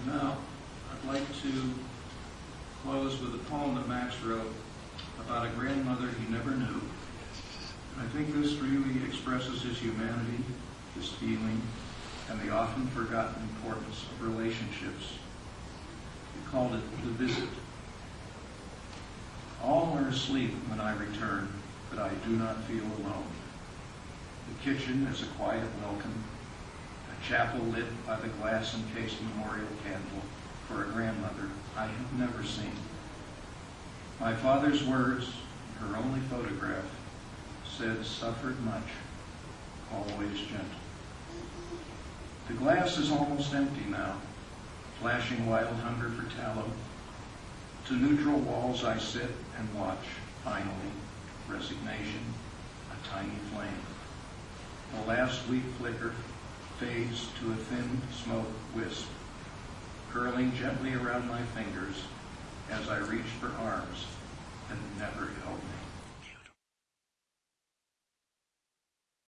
Now, I'd like to close with a poem that Max wrote about a grandmother he never knew. I think this really expresses his humanity, his feeling, and the often forgotten importance of relationships. He called it The Visit. All are asleep when I return, but I do not feel alone. The kitchen is a quiet welcome, a chapel lit by the glass-encased memorial candle for a grandmother I have never seen. My father's words, her only photograph, said, "Suffered much, always gentle." The glass is almost empty now, flashing wild hunger for tallow. To neutral walls I sit and watch, finally, resignation, a tiny flame. The last weak flicker fades to a thin smoke wisp, curling gently around my fingers as I reach for arms